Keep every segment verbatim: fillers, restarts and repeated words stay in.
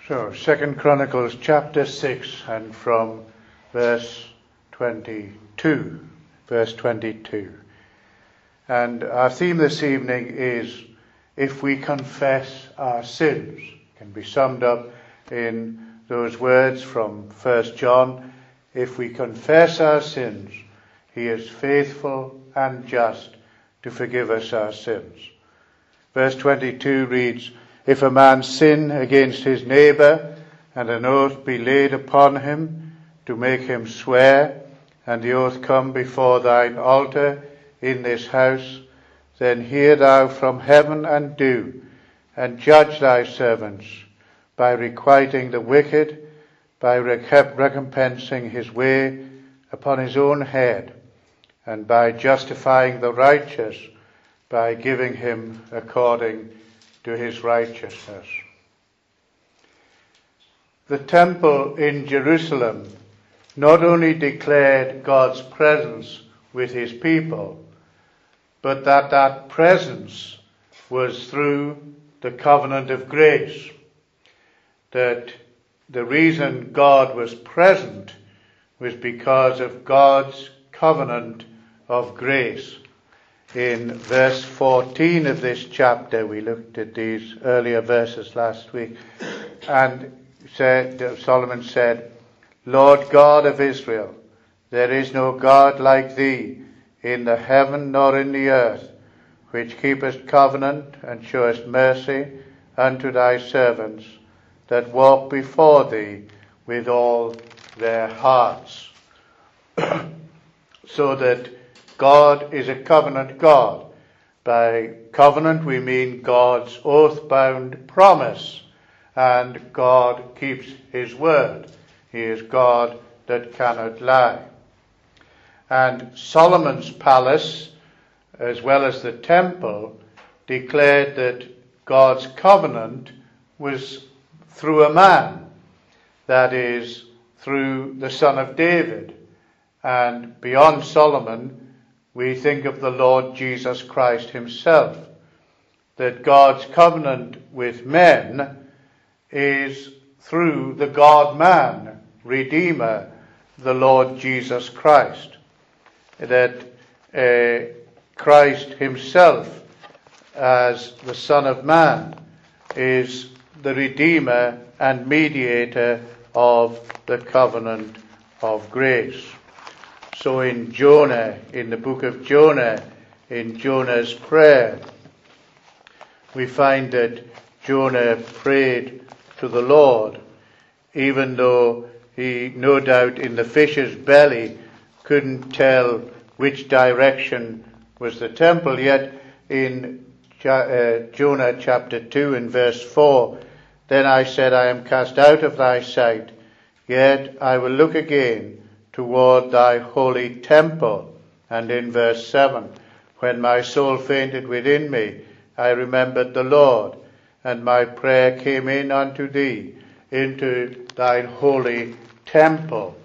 So, Second Chronicles chapter six, and from verse twenty-two. Verse twenty-two. And our theme this evening is, if we confess our sins. It can be summed up in those words from First John. If we confess our sins, he is faithful and just to forgive us our sins. Verse twenty-two reads, if a man sin against his neighbour, and an oath be laid upon him to make him swear, and the oath come before thine altar in this house, then hear thou from heaven and do, and judge thy servants by requiting the wicked, by recompensing his way upon his own head, and by justifying the righteous, by giving him according to his righteousness. The temple in Jerusalem not only declared God's presence with his people, but that that presence was through the covenant of grace. That the reason God was present was because of God's covenant of grace. In verse fourteen of this chapter, we looked at these earlier verses last week, and said, Solomon said, Lord God of Israel, there is no God like thee in the heaven nor in the earth, which keepest covenant and showest mercy unto thy servants that walk before thee with all their hearts. So that God is a covenant God. By covenant we mean God's oath-bound promise, and God keeps his word. He is God that cannot lie. And Solomon's palace, as well as the temple, declared that God's covenant was through a man, that is, through the son of David. And beyond Solomon, we think of the Lord Jesus Christ himself, that God's covenant with men is through the God-man, Redeemer, the Lord Jesus Christ. That uh, Christ himself, as the Son of Man, is the Redeemer and mediator of the covenant of grace. So in Jonah, in the book of Jonah, in Jonah's prayer, we find that Jonah prayed to the Lord, even though he, no doubt, in the fish's belly couldn't tell which direction was the temple. Yet in uh, Jonah chapter two and verse four, then I said, I am cast out of thy sight, yet I will look again toward thy holy temple. And in verse seven, when my soul fainted within me, I remembered the Lord, and my prayer came in unto thee, into thine holy temple.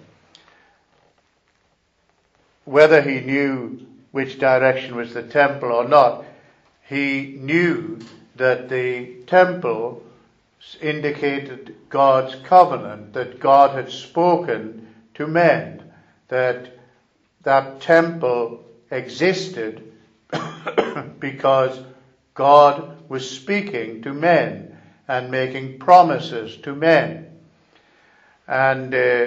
Whether he knew which direction was the temple or not, he knew that the temple indicated God's covenant, that God had spoken to men, that that temple existed because God was speaking to men and making promises to men. And uh,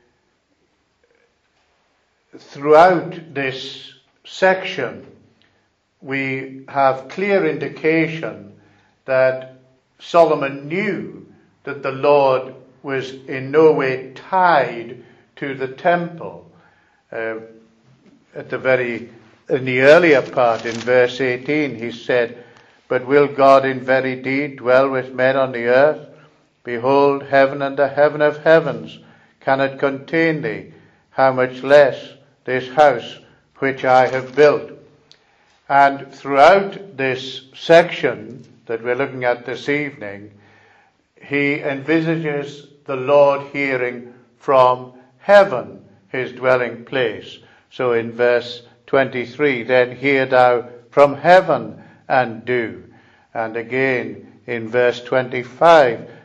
throughout this section, we have clear indication that Solomon knew that the Lord was in no way tied to the temple. Uh, at the very, in the earlier part, in verse eighteen, he said, but will God in very deed dwell with men on the earth? Behold, heaven and the heaven of heavens cannot contain thee, how much less this house which I have built. And throughout this section that we're looking at this evening, he envisages the Lord hearing from heaven, his dwelling place. So in verse twenty-three, then hear thou from heaven and do. And again in verse twenty-five,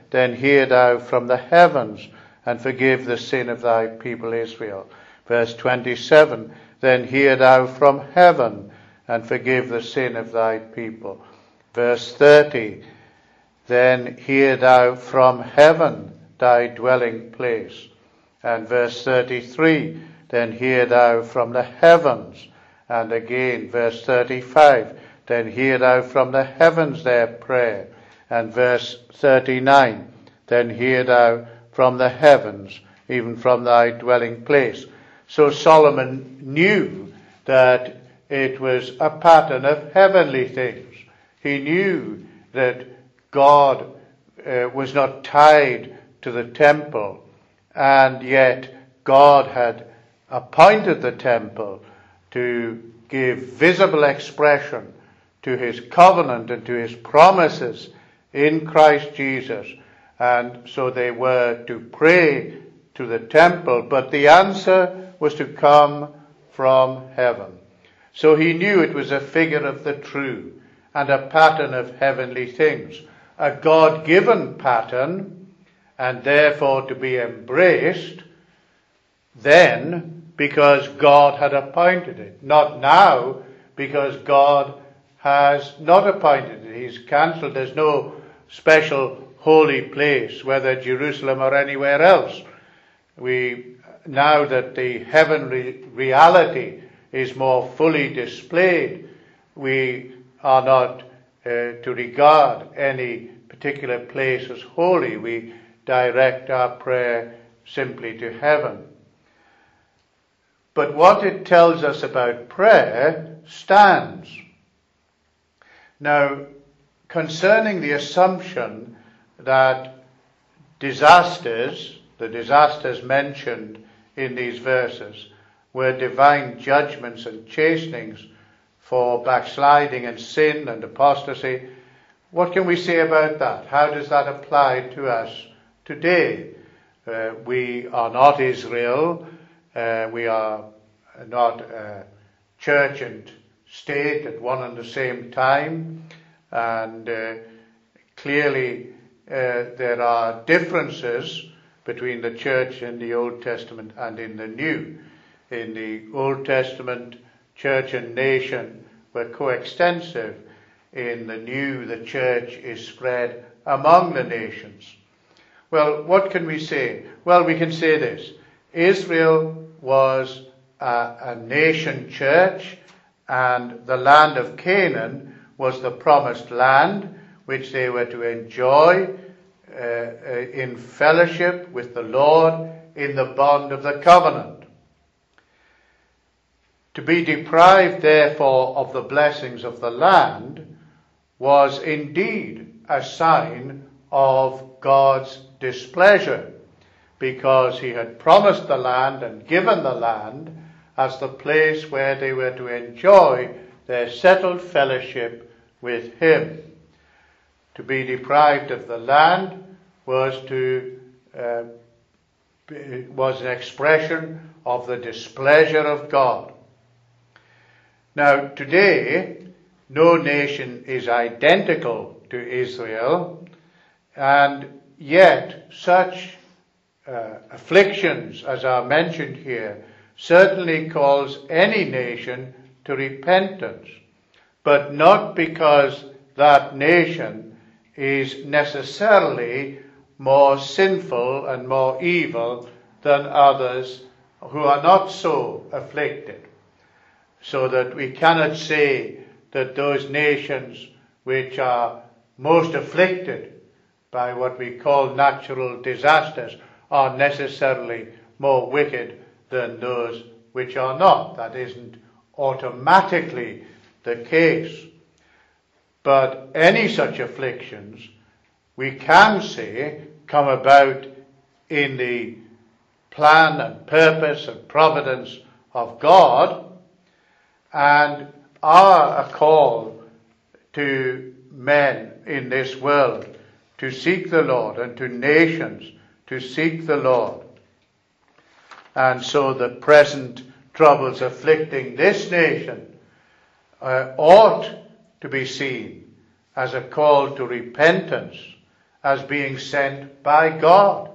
then hear thou from the heavens, and forgive the sin of thy people Israel. Verse twenty-seven, then hear thou from heaven, and forgive the sin of thy people. Verse thirty, then hear thou from heaven, thy dwelling place. And verse thirty-three, then hear thou from the heavens. And again, verse thirty-five, then hear thou from the heavens their prayer. And verse thirty-nine, then hear thou from the heavens, even from thy dwelling place. So Solomon knew that it was a pattern of heavenly things. He knew that God uh, was not tied to the temple, and yet God had appointed the temple to give visible expression to his covenant and to his promises in Christ Jesus. And so they were to pray to the temple, but the answer was to come from heaven. So he knew it was a figure of the true and a pattern of heavenly things, a God-given pattern, and therefore to be embraced then because God had appointed it, not now because God has not appointed it. He's cancelled. There's no special holy place, whether Jerusalem or anywhere else. We, now that the heavenly reality is more fully displayed, we are not uh, to regard any particular place as holy. We direct our prayer simply to heaven. But what it tells us about prayer stands. Now, concerning the assumption that disasters, the disasters mentioned in these verses, were divine judgments and chastenings for backsliding and sin and apostasy, what can we say about that? How does that apply to us today? Uh, we are not Israel. Uh, we are not uh, church and state at one and the same time. And uh, clearly uh, there are differences between the church in the Old Testament and in the New. In the Old Testament, church and nation were coextensive. In the New, the church is spread among the nations. Well, what can we say? Well, we can say this. Israel was a, a nation church, and the land of Canaan was the promised land which they were to enjoy uh, uh, in fellowship with the Lord in the bond of the covenant. To be deprived, therefore, of the blessings of the land was indeed a sign of God's displeasure, because he had promised the land and given the land as the place where they were to enjoy their settled fellowship with him. To be deprived of the land was to uh, was an expression of the displeasure of God. Now, today, no nation is identical to Israel, and yet such uh, afflictions as are mentioned here certainly calls any nation to repentance, but not because that nation is necessarily more sinful and more evil than others who are not so afflicted. So that we cannot say that those nations which are most afflicted by what we call natural disasters are necessarily more wicked than those which are not. That isn't automatically the case. But any such afflictions, we can say, come about in the plan and purpose and providence of God, and are a call to men in this world to seek the Lord, and to nations to seek the Lord. And so the present troubles afflicting this nation uh, ought to be seen as a call to repentance as being sent by God.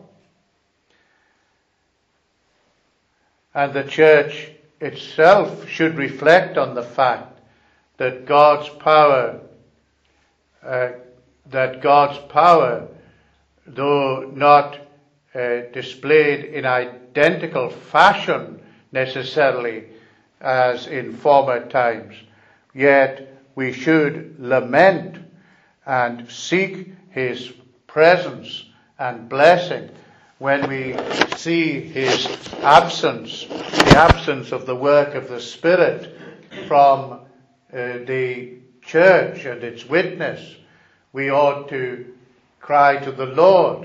And the church itself should reflect on the fact that God's power, uh, that God's power, though not uh, displayed in identical fashion necessarily as in former times, yet we should lament and seek his presence and blessing when we see his absence, the absence of the work of the Spirit from uh, the church and its witness. We ought to cry to the Lord.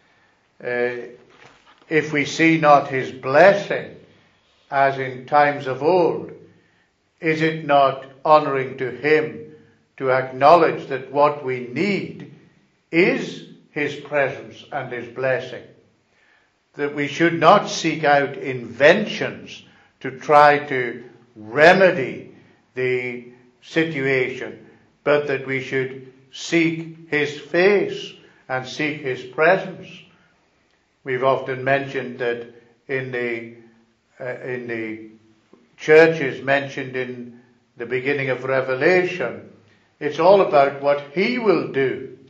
Uh, if we see not his blessing, as in times of old, is it not honouring to him to acknowledge that what we need is his presence and his blessing? That we should not seek out inventions to try to remedy the situation, but that we should seek his face and seek his presence. We've often mentioned that in the uh, in the churches mentioned in the beginning of Revelation, it's all about what he will do.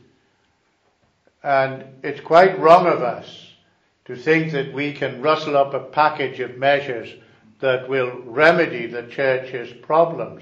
And it's quite wrong of us to think that we can rustle up a package of measures that will remedy the church's problems.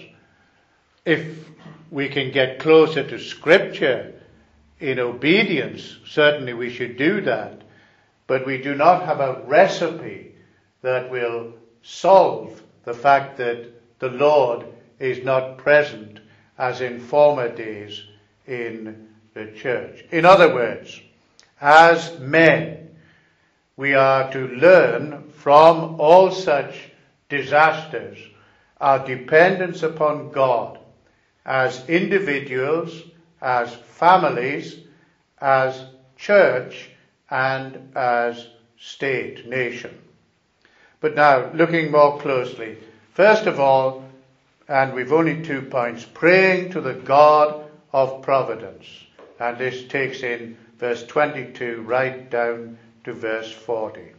If we can get closer to Scripture in obedience, certainly we should do that. But we do not have a recipe that will solve the fact that the Lord is not present as in former days in the church. In other words, as men, we are to learn from all such disasters our dependence upon God as individuals, as families, as church, and as state, nation. But now, looking more closely, first of all, and we've only two points, praying to the God of providence. And this takes in verse twenty-two right down to verse forty.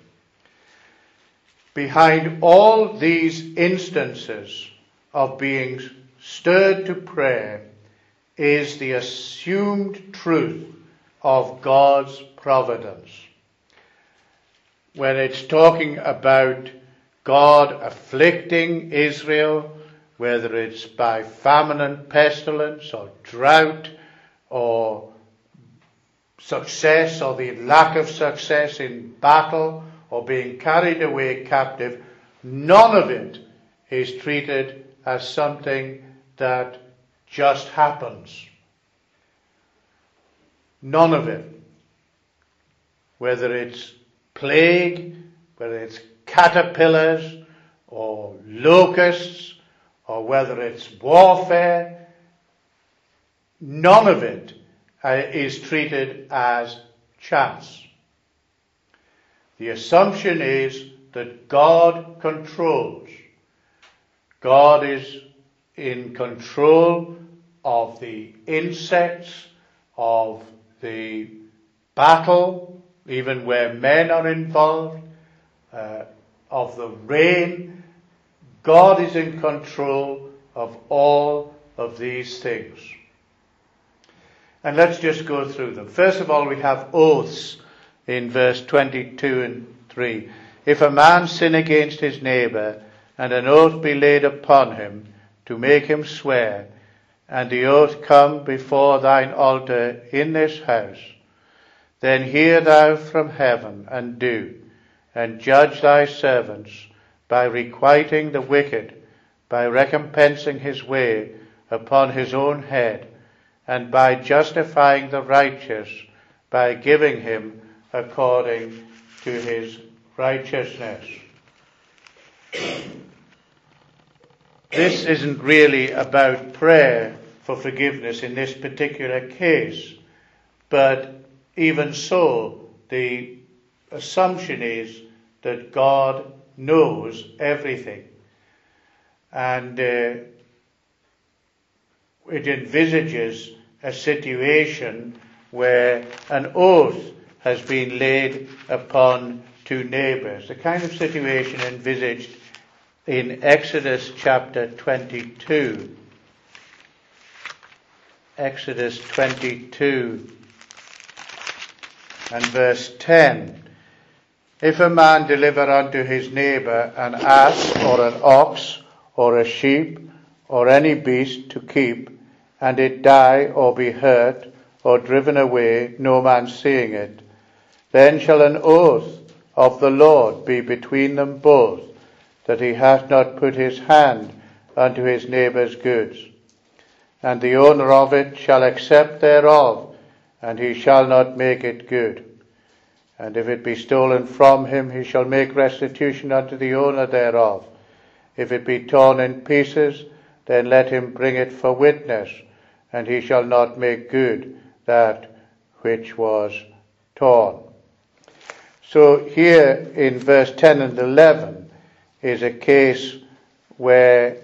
Behind all these instances of being stirred to prayer is the assumed truth of God's providence. When it's talking about God afflicting Israel, whether it's by famine and pestilence or drought or success or the lack of success in battle or being carried away captive, none of it is treated as something that just happens. None of it. Whether it's plague, whether it's caterpillars or locusts, or whether it's warfare, none of it uh, is treated as chance. The assumption is that God controls. God is in control of the insects, of the battle, even where men are involved, uh, of the rain. God is in control of all of these things. And let's just go through them. First of all, we have oaths in verse twenty-two and three. If a man sin against his neighbour, and an oath be laid upon him to make him swear, and the oath come before thine altar in this house, then hear thou from heaven, and do, and judge thy servants, by requiting the wicked, by recompensing his way upon his own head, and by justifying the righteous, by giving him according to his righteousness. This isn't really about prayer for forgiveness in this particular case, but even so, the assumption is that God knows everything. And uh, it envisages a situation where an oath has been laid upon two neighbours, the kind of situation envisaged in Exodus chapter twenty-two. Exodus twenty-two and verse ten. If a man deliver unto his neighbour an ass or an ox or a sheep or any beast to keep, and it die or be hurt or driven away, no man seeing it, then shall an oath of the Lord be between them both, that he hath not put his hand unto his neighbour's goods. And the owner of it shall accept thereof, and he shall not make it good. And if it be stolen from him, he shall make restitution unto the owner thereof. If it be torn in pieces, then let him bring it for witness, and he shall not make good that which was torn. So here in verse ten and eleven is a case where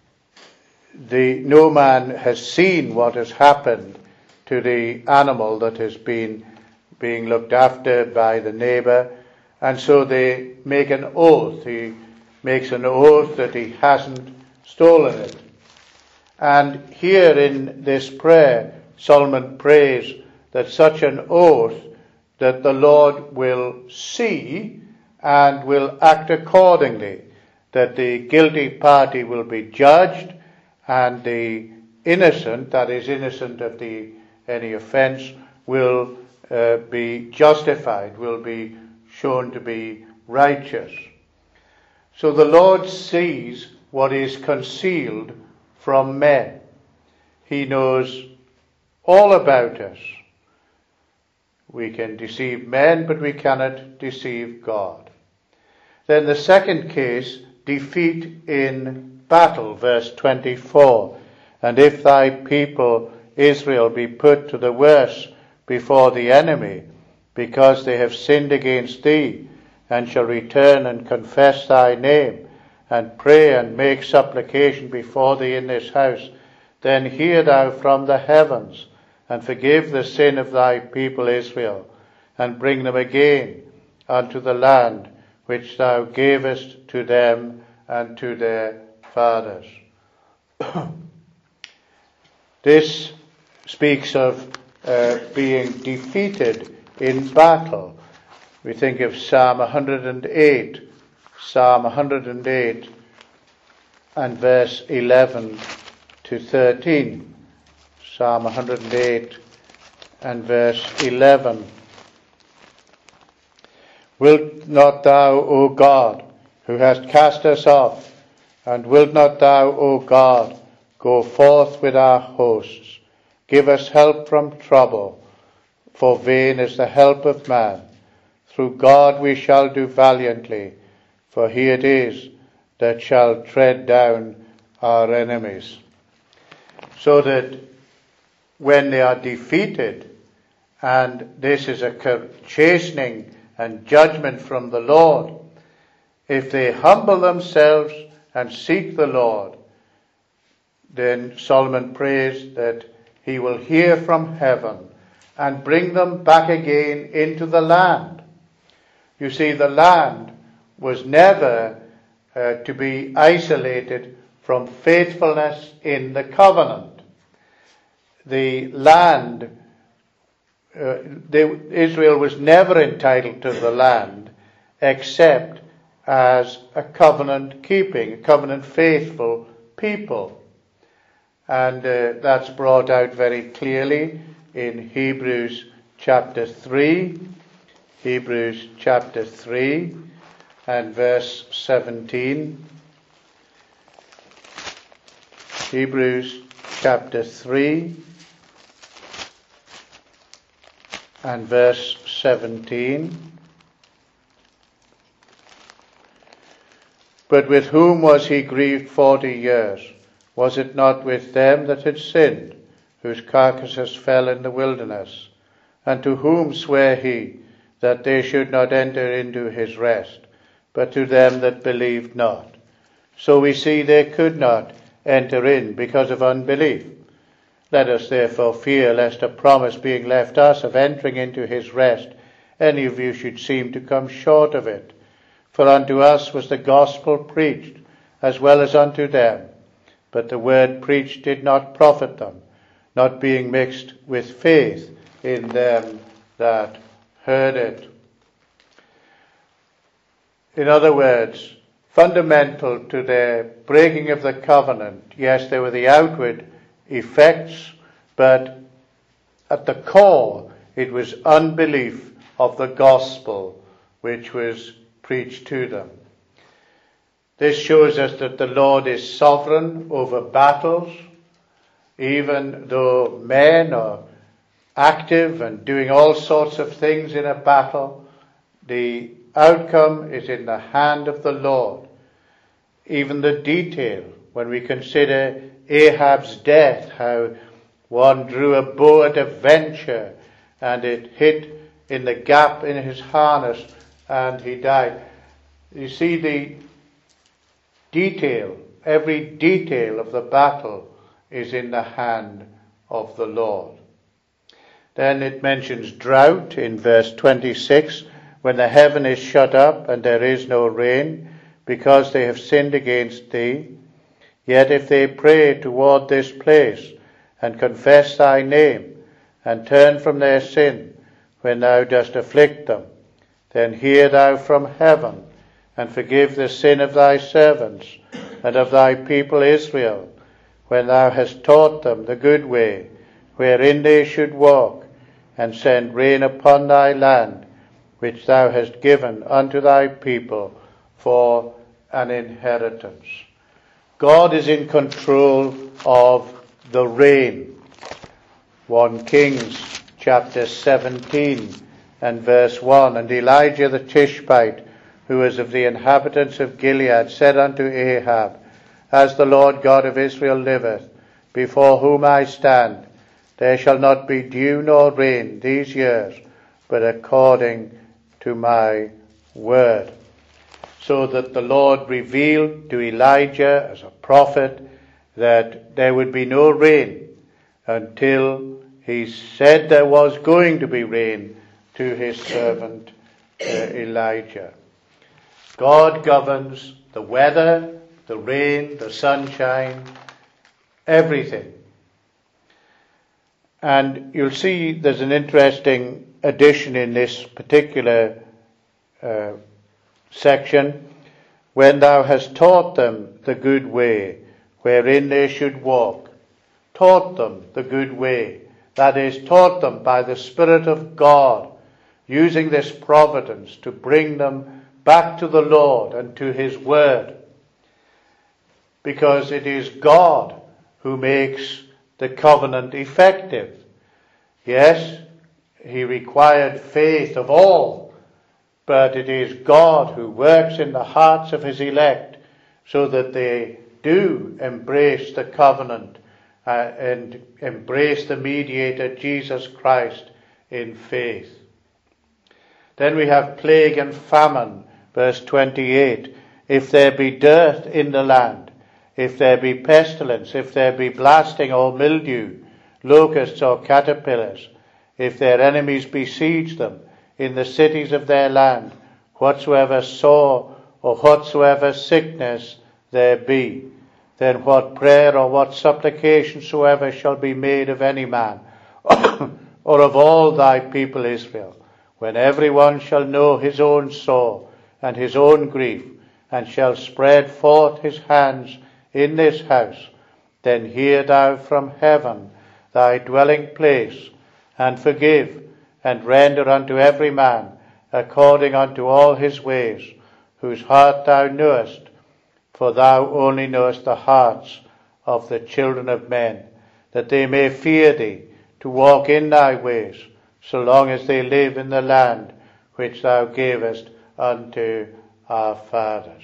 the no man has seen what has happened to the animal that has been being looked after by the neighbour, and so they make an oath. He makes an oath that he hasn't stolen it. And here in this prayer, Solomon prays that such an oath that the Lord will see and will act accordingly, that the guilty party will be judged and the innocent, that is innocent of the any offence, will uh, be justified, will be shown to be righteous. So the Lord sees what is concealed from men. He knows all about us. We can deceive men, but we cannot deceive God. Then the second case, defeat in battle, verse twenty-four. And if thy people Israel be put to the worse before the enemy, because they have sinned against thee, and shall return and confess thy name, and pray and make supplication before thee in this house, then hear thou from the heavens, and forgive the sin of thy people Israel, and bring them again unto the land which thou gavest to them and to their fathers. This speaks of uh, being defeated in battle. We think of Psalm one hundred eight, Psalm one hundred eight and verse eleven to thirteen. Psalm one hundred eight and verse eleven. Wilt not thou, O God, who hast cast us off, and wilt not thou, O God, go forth with our hosts? Give us help from trouble, for vain is the help of man. Through God we shall do valiantly, for he it is that shall tread down our enemies. So that when they are defeated, and this is a chastening and judgment from the Lord, if they humble themselves and seek the Lord, then Solomon prays that he will hear from heaven and bring them back again into the land. You see, the land was never uh, to be isolated from faithfulness in the covenant. The land, uh, they, Israel was never entitled to the land except as a covenant keeping, a covenant faithful people. And uh, that's brought out very clearly in Hebrews chapter three, Hebrews chapter three and verse seventeen. Hebrews chapter three and verse seventeen. But with whom was he grieved forty years? Was it not with them that had sinned, whose carcasses fell in the wilderness? And to whom sware he that they should not enter into his rest, but to them that believed not? So we see they could not enter in because of unbelief. Let us therefore fear lest a promise being left us of entering into his rest, any of you should seem to come short of it. For unto us was the gospel preached, as well as unto them. But the word preached did not profit them, not being mixed with faith in them that heard it. In other words, fundamental to their breaking of the covenant, yes, there were the outward effects, but at the core it was unbelief of the gospel which was preached to them. This shows us that the Lord is sovereign over battles, even though men are active and doing all sorts of things in a battle. The outcome is in the hand of the Lord. Even the detail, when we consider Ahab's death, how one drew a bow at a venture and it hit in the gap in his harness and he died. You see the detail, every detail of the battle is in the hand of the Lord. Then it mentions drought in verse twenty-six, when the heaven is shut up and there is no rain, because they have sinned against thee. Yet if they pray toward this place, and confess thy name, and turn from their sin, when thou dost afflict them, then hear thou from heaven, and forgive the sin of thy servants, and of thy people Israel, when thou hast taught them the good way, wherein they should walk, and send rain upon thy land, which thou hast given unto thy people for an inheritance. God is in control of the rain. First Kings chapter seventeen and verse one, and Elijah the Tishbite, who was of the inhabitants of Gilead, said unto Ahab, As the Lord God of Israel liveth, before whom I stand, there shall not be dew nor rain these years, but according to my word. So that the Lord revealed to Elijah as a prophet that there would be no rain until he said there was going to be rain to his servant uh, Elijah. God governs the weather, the rain, the sunshine, everything. And you'll see there's an interesting addition in this particular uh, section. When thou hast taught them the good way, wherein they should walk. Taught them the good way. That is, taught them by the Spirit of God, using this providence to bring them back to the Lord and to his word. Because it is God who makes the covenant effective. Yes, he required faith of all, but it is God who works in the hearts of his elect so that they do embrace the covenant uh, and embrace the mediator Jesus Christ in faith. Then we have plague and famine, verse twenty-eight. If there be dearth in the land, if there be pestilence, if there be blasting or mildew, locusts or caterpillars, if their enemies besiege them in the cities of their land, whatsoever sore or whatsoever sickness there be, then what prayer or what supplication soever shall be made of any man, or of all thy people Israel, when every one shall know his own sore and his own grief, and shall spread forth his hands in this house, then hear thou from heaven thy dwelling place, and forgive, and render unto every man according unto all his ways, whose heart thou knowest, for thou only knowest the hearts of the children of men, that they may fear thee, to walk in thy ways, so long as they live in the land which thou gavest unto our fathers.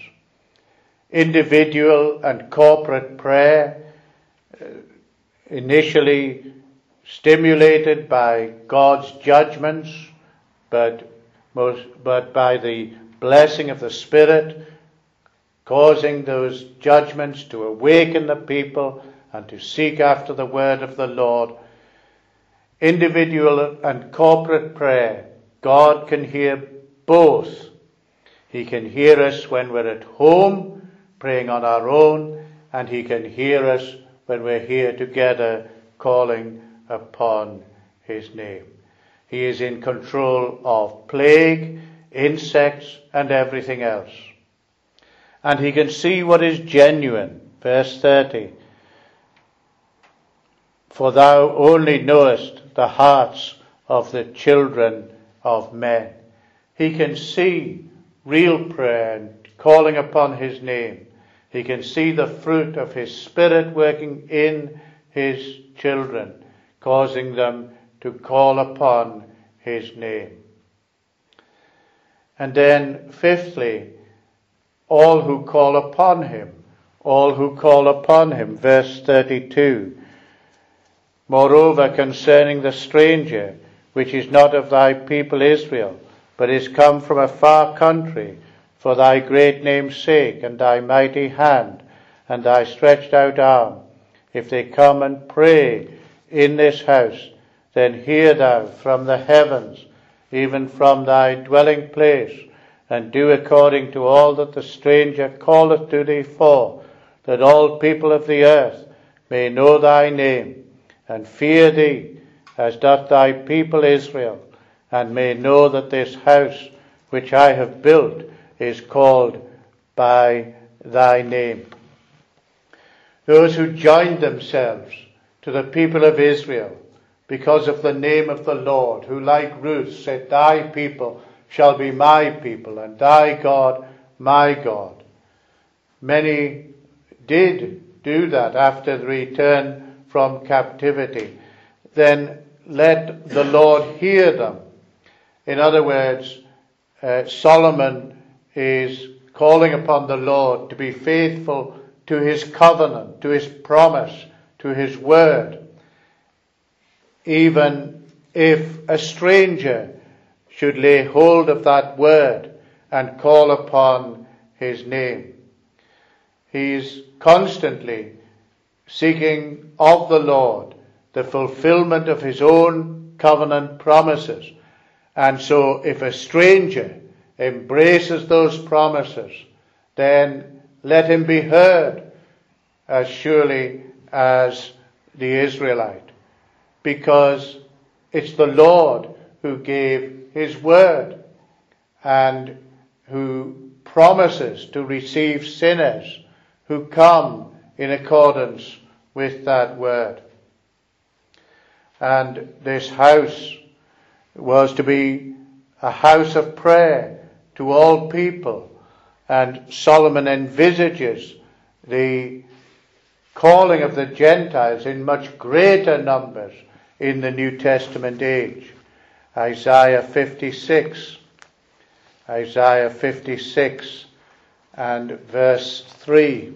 Individual and corporate prayer, uh, initially stimulated by God's judgments, but most, but by the blessing of the Spirit, causing those judgments to awaken the people and to seek after the word of the Lord. Individual and corporate prayer, God can hear both. He can hear us when we're at home, praying on our own, and he can hear us when we're here together, calling upon his name. He is in control of plague, insects, and everything else. And he can see what is genuine. Verse thirty. For thou only knowest the hearts of the children of men. He can see real prayer and calling upon his name. He can see the fruit of his Spirit working in his children, causing them to call upon his name. And then, fifthly, all who call upon him. All who call upon him. Verse thirty-two. Moreover, concerning the stranger, which is not of thy people Israel, but is come from a far country, for thy great name's sake, and thy mighty hand, and thy stretched out arm, if they come and pray in this house, then hear thou from the heavens, even from thy dwelling place, and do according to all that the stranger calleth to thee for, that all people of the earth may know thy name, and fear thee, as doth thy people Israel, and may know that this house which I have built is called by thy name. Those who joined themselves to the people of Israel because of the name of the Lord, who like Ruth said, thy people shall be my people, and thy God my God. Many did do that after the return from captivity. Then let the Lord hear them. In other words, uh, Solomon is calling upon the Lord to be faithful to his covenant, to his promise, to his word. Even if a stranger should lay hold of that word and call upon his name. He is constantly seeking of the Lord the fulfillment of his own covenant promises. And so if a stranger embraces those promises, then let him be heard as surely as the Israelite, because it's the Lord who gave his word and who promises to receive sinners who come in accordance with that word. And this house was to be a house of prayer to all people, and Solomon envisages the calling of the Gentiles in much greater numbers in the New Testament age. Isaiah fifty-six, Isaiah fifty-six and verse three.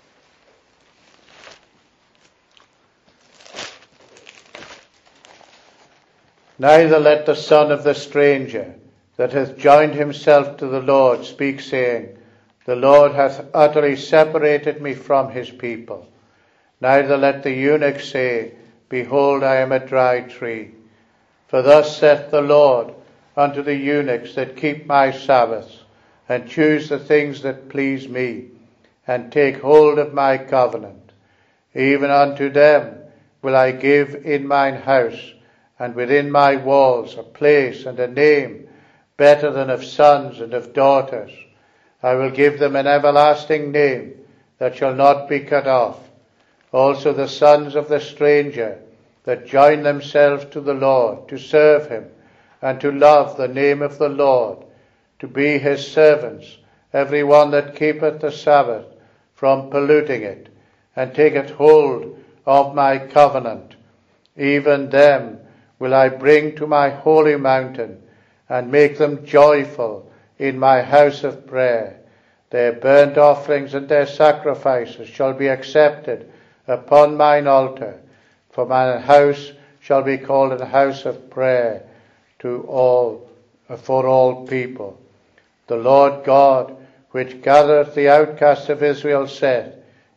Neither let the son of the stranger that hath joined himself to the Lord speak, saying, the Lord hath utterly separated me from his people. Neither let the eunuch say, behold, I am a dry tree. For thus saith the Lord unto the eunuchs that keep my Sabbaths, and choose the things that please me, and take hold of my covenant. Even unto them will I give in mine house, and within my walls a place and a name better than of sons and of daughters. I will give them an everlasting name that shall not be cut off. Also the sons of the stranger that join themselves to the Lord, to serve him, and to love the name of the Lord, to be his servants, every one that keepeth the Sabbath from polluting it, and taketh hold of my covenant. Even them will I bring to my holy mountain, and make them joyful in my house of prayer. Their burnt offerings and their sacrifices shall be accepted upon mine altar, for mine house shall be called a house of prayer to all, for all people. The Lord God, which gathereth the outcasts of Israel, saith,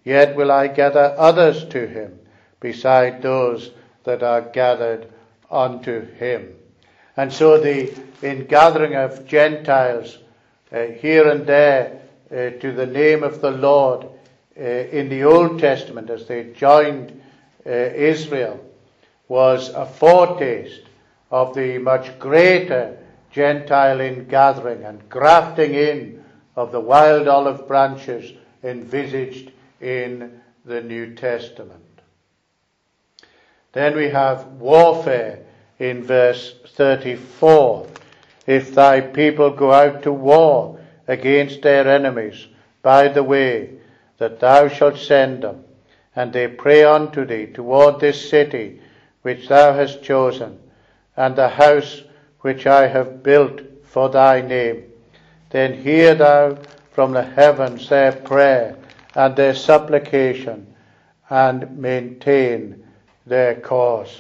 yet will I gather others to him, beside those that are gathered unto him. And so the ingathering of Gentiles uh, here and there uh, to the name of the Lord uh, in the Old Testament as they joined uh, Israel was a foretaste of the much greater Gentile ingathering and grafting in of the wild olive branches envisaged in the New Testament. Then we have warfare in verse thirty-four. If thy people go out to war against their enemies by the way that thou shalt send them, and they pray unto thee toward this city which thou hast chosen, and the house which I have built for thy name, then hear thou from the heavens their prayer and their supplication, and maintain their cause.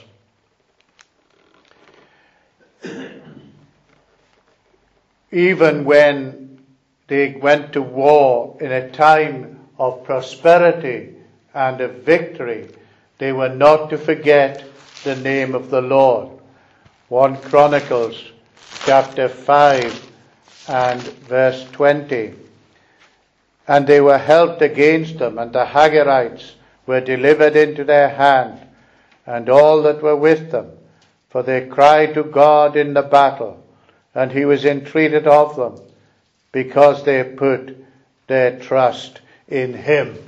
Even when they went to war in a time of prosperity and of victory, they were not to forget the name of the Lord. First Chronicles chapter five and verse twenty. And they were helped against them, and the Hagarites were delivered into their hand, and all that were with them. For they cried to God in the battle, and he was entreated of them, because they put their trust in him.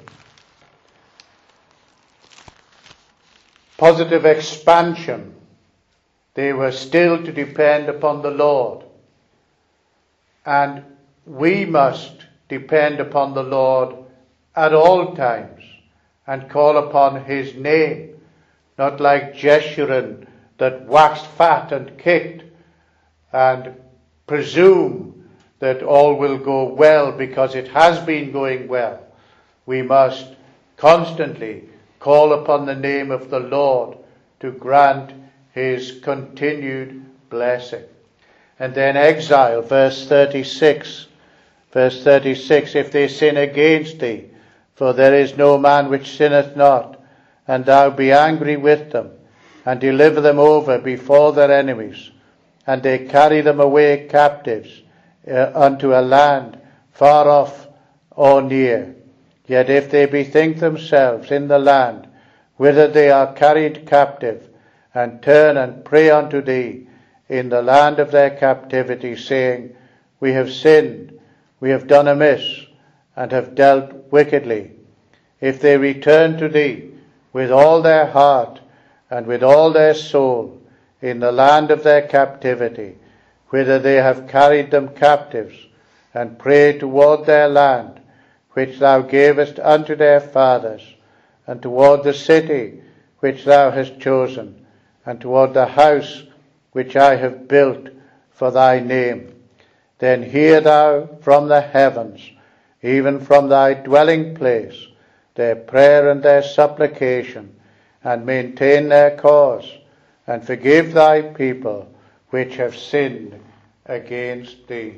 Positive expansion. They were still to depend upon the Lord. And we must depend upon the Lord at all times and call upon his name, not like Jeshurun that waxed fat and kicked and presume that all will go well because it has been going well. We must constantly call upon the name of the Lord to grant his continued blessing. And then exile, verse thirty-six. Verse thirty-six, if they sin against thee, for there is no man which sinneth not, and thou be angry with them, and deliver them over before their enemies, and they carry them away captives uh, unto a land far off or near. Yet if they bethink themselves in the land whither they are carried captive, and turn and pray unto thee in the land of their captivity, saying, we have sinned, we have done amiss, and have dealt wickedly. If they return to thee with all their heart and with all their soul in the land of their captivity, whither they have carried them captives, and pray toward their land, which thou gavest unto their fathers, and toward the city which thou hast chosen, and toward the house which I have built for thy name, then hear thou from the heavens, even from thy dwelling place, their prayer and their supplication, and maintain their cause, and forgive thy people which have sinned against thee.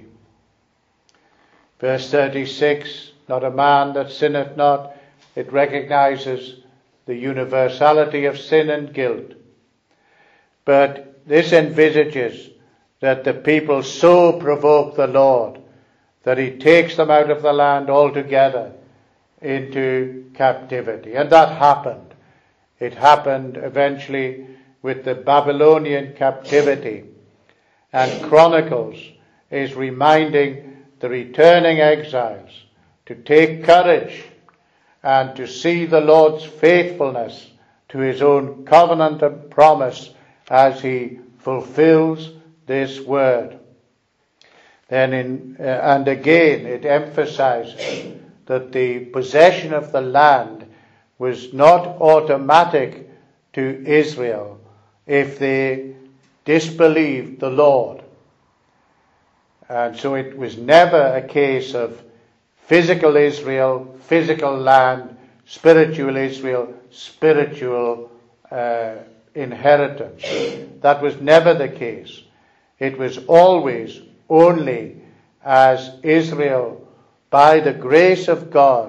Verse thirty-six, not a man that sinneth not. It recognizes the universality of sin and guilt. But this envisages that the people so provoke the Lord that he takes them out of the land altogether into captivity. And that happened. It happened eventually with the Babylonian captivity. And Chronicles is reminding the returning exiles to take courage and to see the Lord's faithfulness to his own covenant and promise as he fulfills this word. Then in, uh, and again it emphasizes that the possession of the land was not automatic to Israel if they disbelieved the Lord. And so it was never a case of physical Israel, physical land, spiritual Israel, spiritual uh, inheritance. That was never the case. It was always only as Israel, by the grace of God,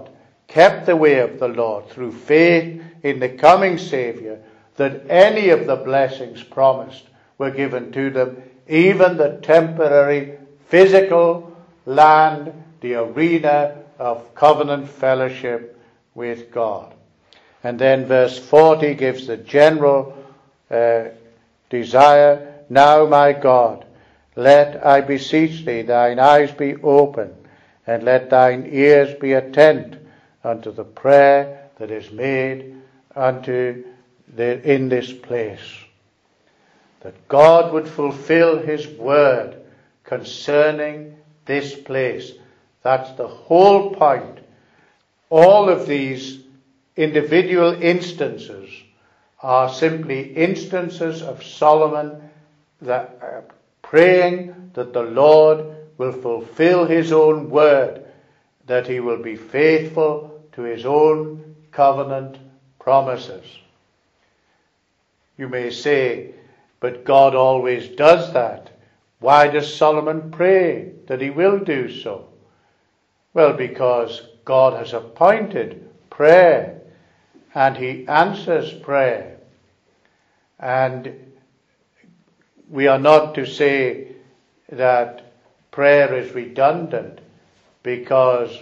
kept the way of the Lord through faith in the coming Saviour, that any of the blessings promised were given to them, even the temporary physical land, the arena of covenant fellowship with God. And then verse forty gives the general uh, desire. Now, my God, let, I beseech thee, thine eyes be open, and let thine ears be attent unto the prayer that is made unto the, in this place. That God would fulfill his word concerning this place. That's the whole point. All of these individual instances are simply instances of Solomon that, uh, praying that the Lord will fulfill his own word, that he will be faithful to his own covenant promises. You may say, but God always does that. Why does Solomon pray that he will do so? Well, because God has appointed prayer, and he answers prayer. And we are not to say that prayer is redundant, because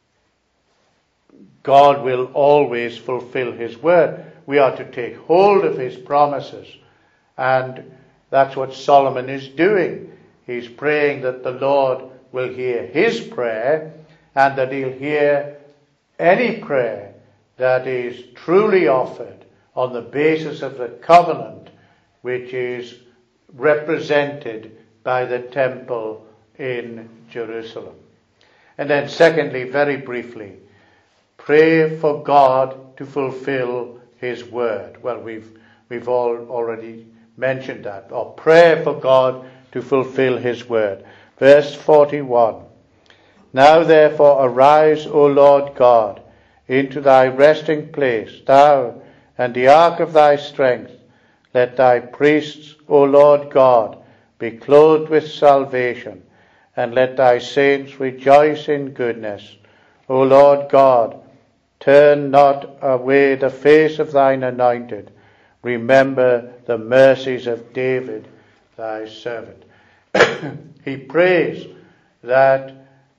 God will always fulfill his word. We are to take hold of his promises. And that's what Solomon is doing. He's praying that the Lord will hear his prayer, and that he'll hear any prayer that is truly offered on the basis of the covenant which is represented by the temple in Jerusalem. And then secondly, very briefly, pray for God to fulfill his word. Well, we've we've all already mentioned that. Or pray for God to fulfill his word. Verse forty-one. Now therefore arise, O Lord God, into thy resting place, thou and the ark of thy strength. Let thy priests, O Lord God, be clothed with salvation, and let thy saints rejoice in goodness. O Lord God, turn not away the face of thine anointed. Remember the mercies of David, thy servant. He prays that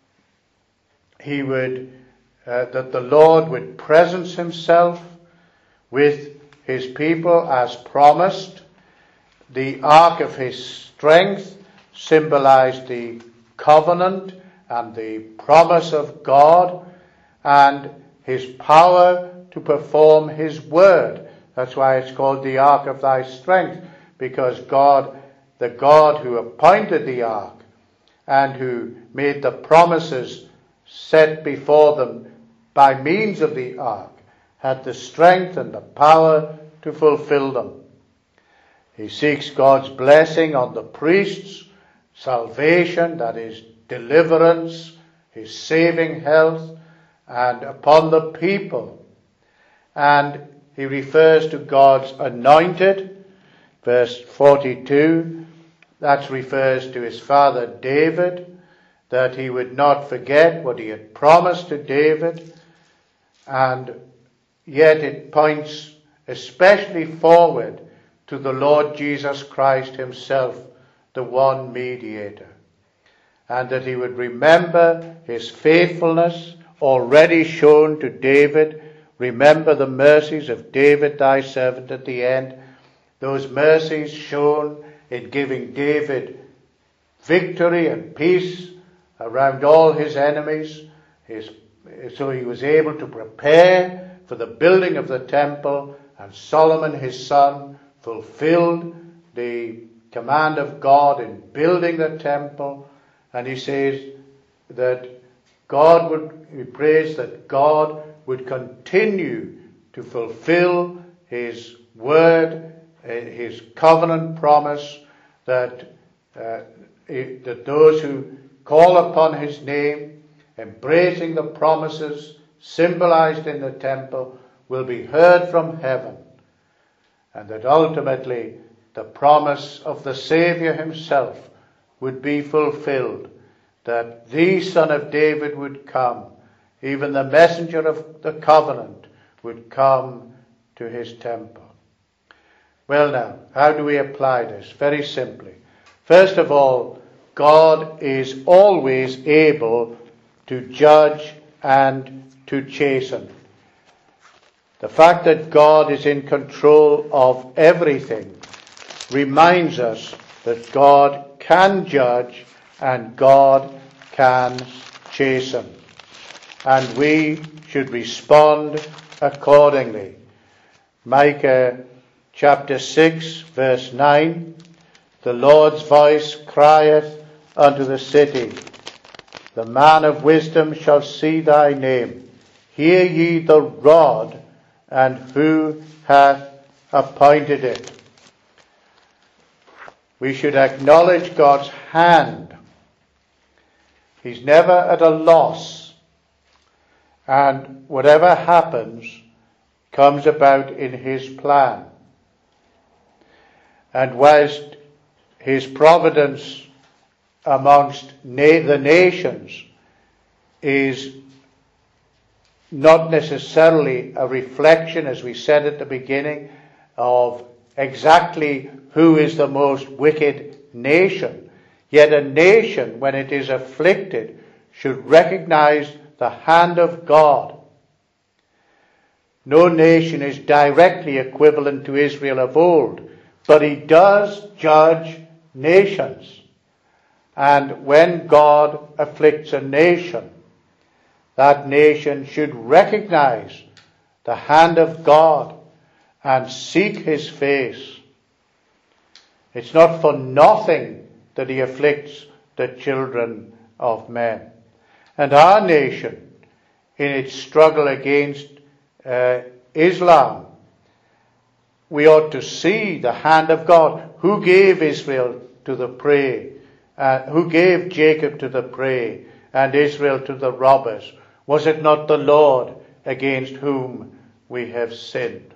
he would, uh, that the Lord would presence himself with his people as promised. The ark of his strength symbolized the covenant and the promise of God, and his power to perform his word. That's why it's called the ark of thy strength, because God, the God who appointed the ark and who made the promises set before them by means of the ark, had the strength and the power to fulfill them. He seeks God's blessing on the priests, salvation, that is deliverance, his saving health, and upon the people. And he refers to God's anointed, verse forty-two. That refers to his father David, that he would not forget what he had promised to David. And yet it points especially forward to the Lord Jesus Christ himself, the one mediator. And that he would remember his faithfulness already shown to David. Remember the mercies of David thy servant at the end. Those mercies shown in giving David victory and peace around all his enemies. His, so he was able to prepare for the building of the temple, and Solomon his son fulfilled the command of God in building the temple. And he says that God would, he prays that God would continue to fulfill his word, his covenant promise, that uh, that those who call upon his name, embracing the promises symbolized in the temple, will be heard from heaven, and that ultimately the promise of the Saviour himself would be fulfilled, that the Son of David would come even the messenger of the covenant, would come to his temple. Well now, how do we apply this? Very simply. First of all, God is always able to judge and to chasten. The fact that God is in control of everything reminds us that God can judge and God can chasten. And we should respond accordingly. Micah chapter six, verse nine, the Lord's voice crieth unto the city, the man of wisdom shall see thy name. Hear ye the rod, and who hath appointed it? We should acknowledge God's hand. He's never at a loss. And whatever happens comes about in his plan. And whilst his providence amongst na- the nations is not necessarily a reflection, as we said at the beginning, of exactly who is the most wicked nation, yet a nation, when it is afflicted, should recognize the hand of God. No nation is directly equivalent to Israel of old, but he does judge nations. And when God afflicts a nation, that nation should recognize the hand of God and seek his face. It's not for nothing that he afflicts the children of men. And our nation, in its struggle against uh, Islam, we ought to see the hand of God. Who gave Israel to the prey? Uh, who gave Jacob to the prey and Israel to the robbers? Was it not the Lord against whom we have sinned?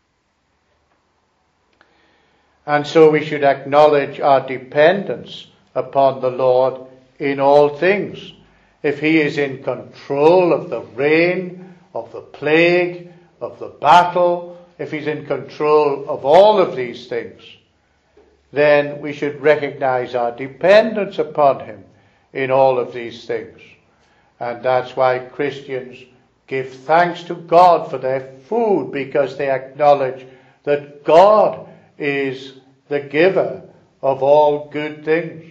And so we should acknowledge our dependence upon the Lord in all things. If he is in control of the rain, of the plague, of the battle, if he's in control of all of these things, then we should recognize our dependence upon him in all of these things. And that's why Christians give thanks to God for their food, because they acknowledge that God is the giver of all good things.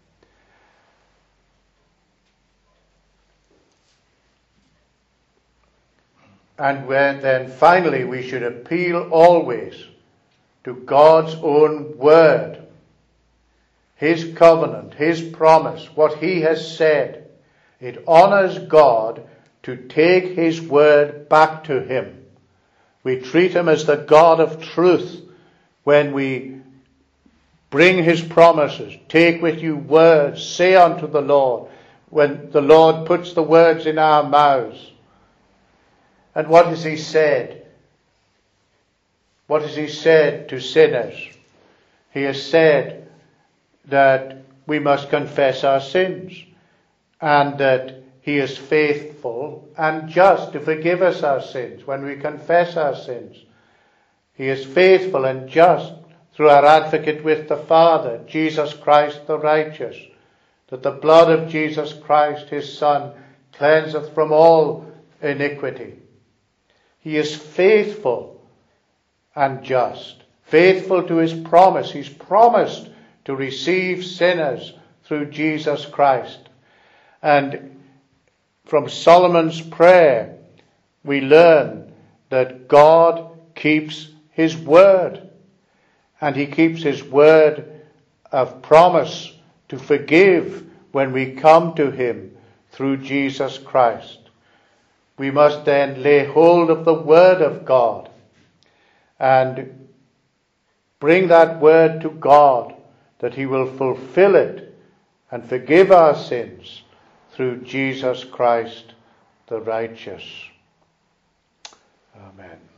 And when, then finally we should appeal always to God's own word, his covenant, his promise, what he has said. It honors God to take his word back to him. We treat him as the God of truth when we bring his promises. Take with you words, say unto the Lord, when the Lord puts the words in our mouths. And what has he said? What has he said to sinners? He has said that we must confess our sins, and that he is faithful and just to forgive us our sins when we confess our sins. He is faithful and just through our advocate with the Father, Jesus Christ the righteous, that the blood of Jesus Christ, his Son, cleanseth from all iniquity. He is faithful and just, faithful to his promise. He's promised to receive sinners through Jesus Christ. And from Solomon's prayer, we learn that God keeps his word. And he keeps his word of promise to forgive when we come to him through Jesus Christ. We must then lay hold of the word of God and bring that word to God, that he will fulfill it and forgive our sins through Jesus Christ the righteous. Amen.